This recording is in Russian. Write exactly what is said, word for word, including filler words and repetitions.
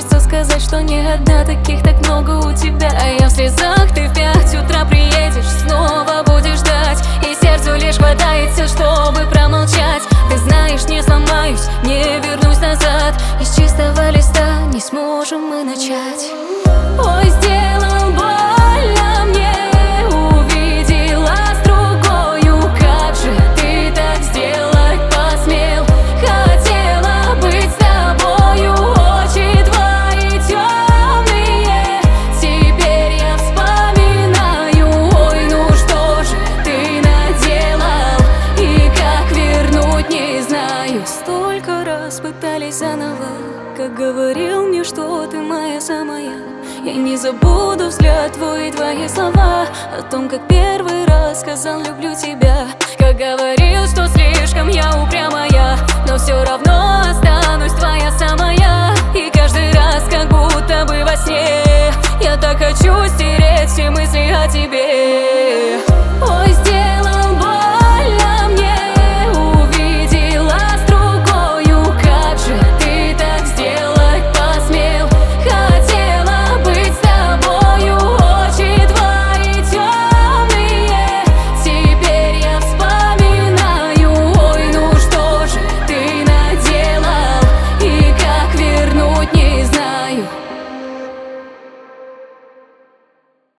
хочется сказать, что не одна, таких так много у тебя. А я в слезах, ты в пять утра приедешь, снова будешь ждать, и сердцу лишь хватает сил, чтобы промолчать. Ты знаешь, не сломаюсь, не вернусь назад, и с чистого листа не сможем мы начать. Ой, сделал больно мне, увидела с другою, как же ты так сделать посмел? Хотела быть с тобою, очи твои темные, теперь я вспоминаю. Ой, ну что же ты наделал, и как вернуть не знаю. Столько раз пытались заново, как говорил мне, что ты моя самая. Я не забуду взгляд твой и твои слова о том, как первый раз сказал люблю тебя. Как говорил, что слишком я упрямая, но все равно останусь твоя самая.